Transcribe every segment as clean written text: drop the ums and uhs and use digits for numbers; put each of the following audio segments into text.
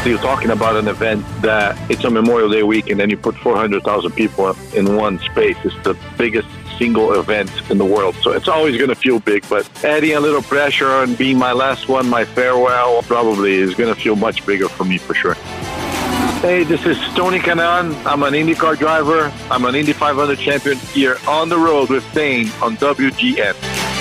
obviously you're talking about an event that it's a Memorial Day weekend and you put 400,000 people in one space. It's the biggest single event in the world. So it's always going to feel big, but adding a little pressure on being my last one, my farewell, probably is going to feel much bigger for me for sure. Hey, this is Tony Kanaan. I'm an IndyCar driver. I'm an Indy 500 champion here on the road with Dane on WGN.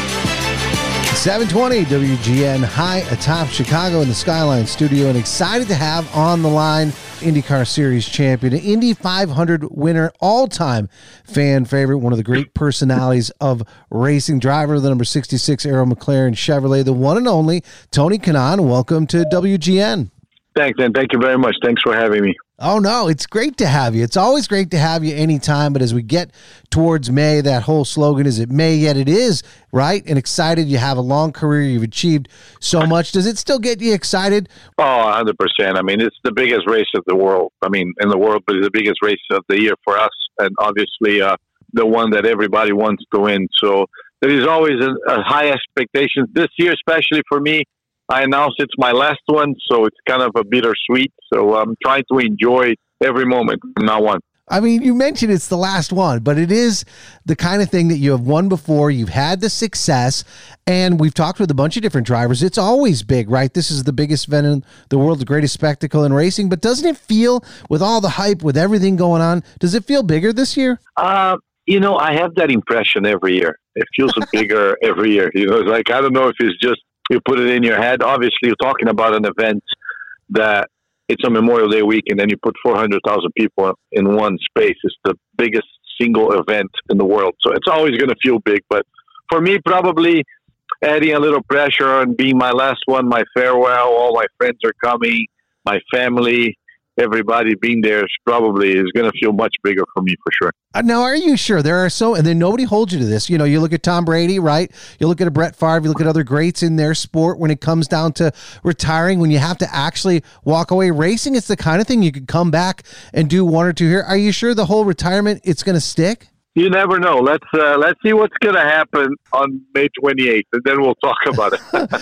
720 WGN high atop Chicago in the Skyline studio, and excited to have on the line IndyCar Series champion, Indy 500 winner, all-time fan favorite, one of the great personalities of racing, driver of the number 66 Arrow McLaren Chevrolet, the one and only Tony Kanaan. Welcome to WGN. Thanks, and thank you very much. Thanks for having me. Oh, no, it's great to have you. It's always great to have you anytime, but as we get towards May, that whole slogan, is it May yet? It is, right? And excited. You have a long career. You've achieved so much. Does it still get you excited? Oh, 100%. I mean, it's the biggest race of the world. I mean, in the world, but it's the biggest race of the year for us, and obviously the one that everybody wants to win. So there is always a high expectation. This year, especially for me, I announced it's my last one, so it's kind of a bittersweet. So I'm trying to enjoy every moment from now on. I mean, you mentioned it's the last one, but it is the kind of thing that you have won before. You've had the success, and we've talked with a bunch of different drivers. It's always big, right? This is the biggest event in the world, the greatest spectacle in racing. But doesn't it feel, with all the hype, with everything going on, does it feel bigger this year? I have that impression every year. It feels bigger every year. It's like, I don't know if it's just you put it in your head. Obviously, you're talking about an event that it's a Memorial Day weekend and you put 400,000 people in one space. It's the biggest single event in the world. So it's always going to feel big. But for me, probably adding a little pressure on being my last one, my farewell, all my friends are coming, my family, everybody being there is going to feel much bigger for me for sure. Now, are you sure? And then nobody holds you to this. You know, you look at Tom Brady, right? You look at a Brett Favre, you look at other greats in their sport. When it comes down to retiring, when you have to actually walk away, racing, it's the kind of thing you could come back and do one or two here. Are you sure the whole retirement, it's going to stick? You never know. Let's see what's going to happen on May 28th, and then we'll talk about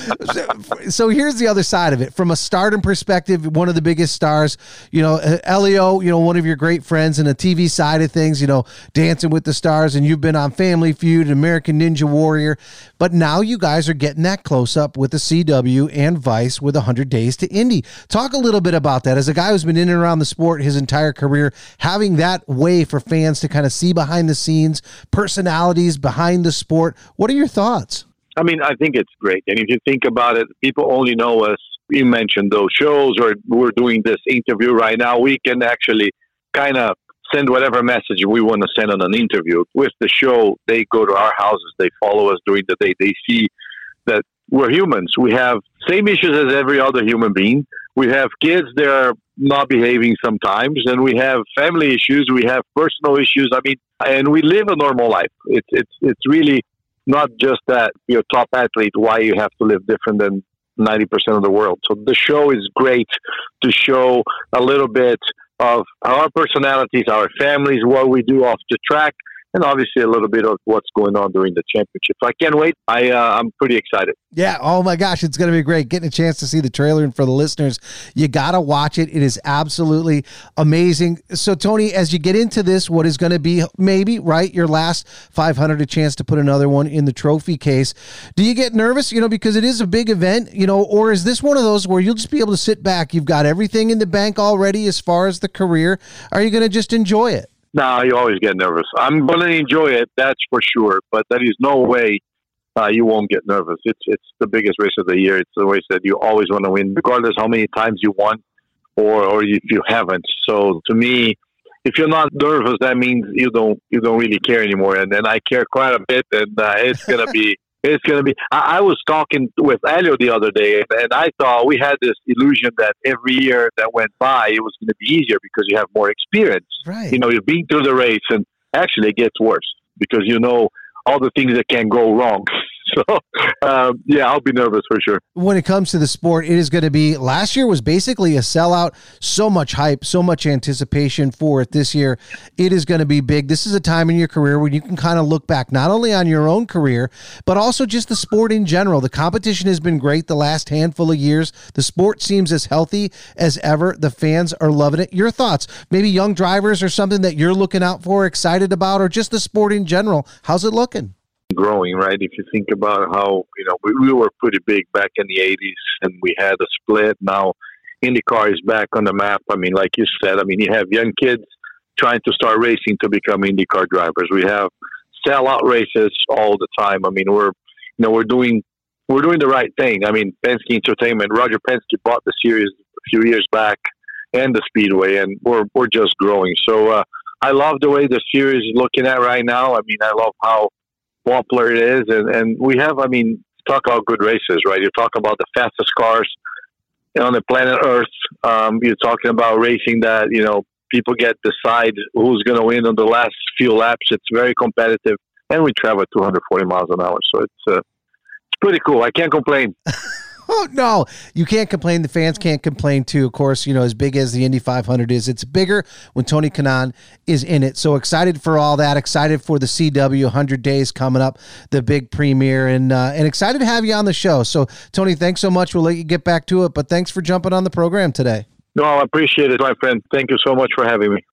it. So here's the other side of it. From a stardom perspective, one of the biggest stars, Elio, one of your great friends, and the TV side of things, Dancing with the Stars, and you've been on Family Feud, American Ninja Warrior. But now you guys are getting that close-up with the CW and Vice with 100 Days to Indy. Talk a little bit about that. As a guy who's been in and around the sport his entire career, having that way for fans to kind of see behind the scenes, personalities behind the sport. What are your thoughts? I mean, I think it's great. And if you think about it, people only know us. You mentioned those shows, or we're doing this interview right now. We can actually kind of send whatever message we want to send on an interview. With the show, they go to our houses. They follow us during the day. They see that we're humans. We have same issues as every other human being. We have kids that are not behaving sometimes, and we have family issues. We have personal issues. I mean, and we live a normal life. It's really not just that you're a top athlete, why you have to live different than 90% of the world. So the show is great to show a little bit of our personalities, our families, what we do off the track, and obviously a little bit of what's going on during the championship. So I can't wait. I'm pretty excited. Yeah. Oh my gosh. It's going to be great. Getting a chance to see the trailer. And for the listeners, you got to watch it. It is absolutely amazing. So Tony, as you get into this, what is going to be maybe, right, your last 500, a chance to put another one in the trophy case. Do you get nervous, because it is a big event, or is this one of those where you'll just be able to sit back? You've got everything in the bank already as far as the career. Are you going to just enjoy it? No, you always get nervous. I'm going to enjoy it, that's for sure. But there is no way you won't get nervous. It's the biggest race of the year. It's the race that you always want to win, regardless how many times you won or if you haven't. So to me, if you're not nervous, that means you don't really care anymore. And then I care quite a bit, and it's going to be. It's going to be. I was talking with Elio the other day, and I thought we had this illusion that every year that went by, it was going to be easier because you have more experience. Right. You've been through the race, and actually it gets worse because all the things that can go wrong. So, yeah, I'll be nervous for sure. When it comes to the sport, it is going to be, last year was basically a sellout, so much hype, so much anticipation for it. This year, it is going to be big. This is a time in your career where you can kind of look back, not only on your own career, but also just the sport in general. The competition has been great the last handful of years. The sport seems as healthy as ever. The fans are loving it. Your thoughts, maybe young drivers or something that you're looking out for, excited about, or just the sport in general. How's it looking? Growing, right? If you think about how, we were pretty big back in the 80s and we had a split. Now IndyCar is back on the map. I mean, like you said, you have young kids trying to start racing to become IndyCar drivers. We have sellout races all the time. We're doing the right thing. Penske Entertainment, Roger Penske bought the series a few years back and the Speedway, and we're just growing. So I love the way the series is looking at right now. I love how popular it is, and we have, talk about good races, right? You talk about the fastest cars on the planet Earth. You're talking about racing that, people get to decide who's going to win on the last few laps. It's very competitive, and we travel 240 miles an hour, so it's pretty cool. I can't complain. Oh, no, you can't complain. The fans can't complain too. Of course, as big as the Indy 500 is, it's bigger when Tony Kanaan is in it. So excited for all that. Excited for the CW 100 days coming up, the big premiere, and excited to have you on the show. So, Tony, thanks so much. We'll let you get back to it, but thanks for jumping on the program today. No, I appreciate it, my friend. Thank you so much for having me.